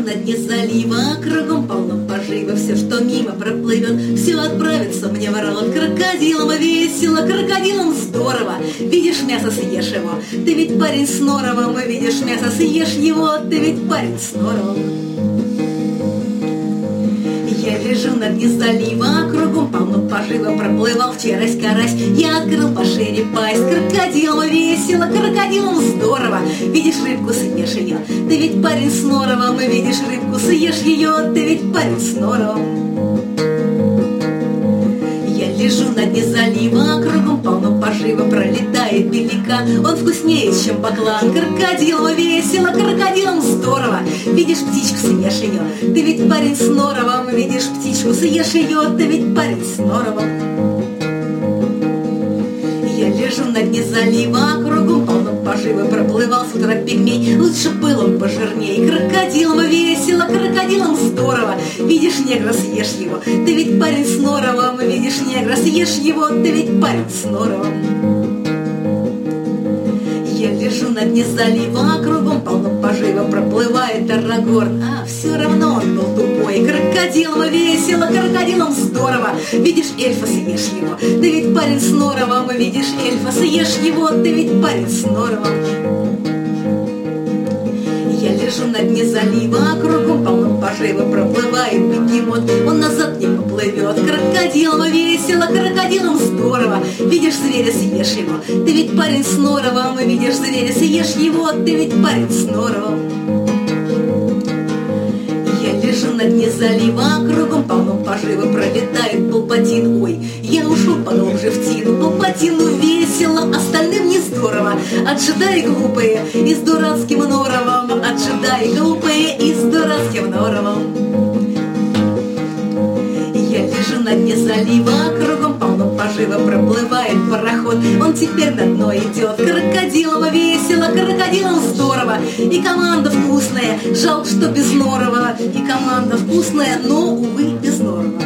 на дне залива, кругом полно пожива, все, что мимо проплывет, все отправится мне в рот. Крокодилам весело, крокодилам здорово, видишь, мясо съешь его, ты ведь парень с норовом, видишь, мясо съешь его, ты ведь парень с норовом. Я лежу на дне залива, кругом полно пожива, проплывал вчерась карась, я открыл пошире пасть. Крокодилам весело, крокодилам здорово, видишь, рыбку съешь ее, ты ведь парень с норовом, видишь, рыбку съешь ее, ты ведь парень с норовом. Я лежу на дне залива, кругом полно пожива, пролетает пеликан, он вкуснее, чем баклан. Крокодилам весело, крокодилам здорово, видишь, птичку съешь ее, ты ведь парень с норовом, видишь, птичку съешь ее, ты ведь парень с норовом. Я лежу на дне залива, кругом полно пожива, проплывал с утра пигмей, лучше был он пожирней. Крокодилам весело, крокодилам здорово, видишь, негра съешь его, ты ведь парень с норовом, видишь, негра съешь его, ты ведь парень с норовом. Я лежу на дне залива, кругом полно пожива, проплывает Арагорн, а все равно он был тупой. Крокодилам весело, крокодилам здорово, видишь, эльфа съешь его, ты ведь парень с норовом, видишь, эльфа съешь его, ты ведь парень с норовом. Я лежу на дне залива, кругом полно пожива, проплывает бегемот, он назад не поплывет. Крокодилам весело, крокодилам здорово, видишь, зверя съешь его, ты ведь парень с норовом, видишь, зверя съешь его, ты ведь парень с норовом. Я лежу на дне залива, кругом полно пожива, пролетает Палпатин, ой, я ушел поглубже в тину. Палпатину весело, остальным не здорово, от джедаи глупые и с дурацким норовом, от джедаи глупые и с дурацким норовом. Я лежу на дне залива, кругом полно пожива, проплывает пароход, он теперь на дно идет. Крокодилам весело, крокодилам здорово, и команда вкусная, жалко, что без норова, и команда вкусная, но, увы, без норова.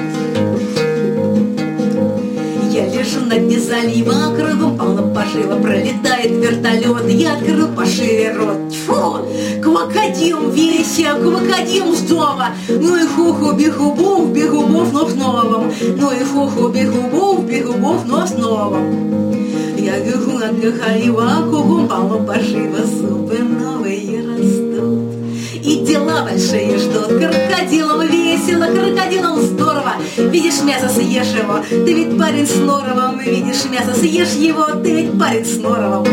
Я лежу на дне залива, кругом полно пожива, пролетает вертолет, я открыл пошире рот. Тьфу, крокодилам весело, крокодилам здорово, ну и хуху бегубов, бегубов, но с новым, ну и хуху бегубов, бегубов, но с новым. Я бегу на дне залива, кругом полно пожива, зубы новые растут, и дела большие ждут. Крокодилам весело, крокодилам здорово, видишь, мясо съешь его, ты ведь парень с норовом, видишь, мясо съешь его, ты ведь парень с норовом.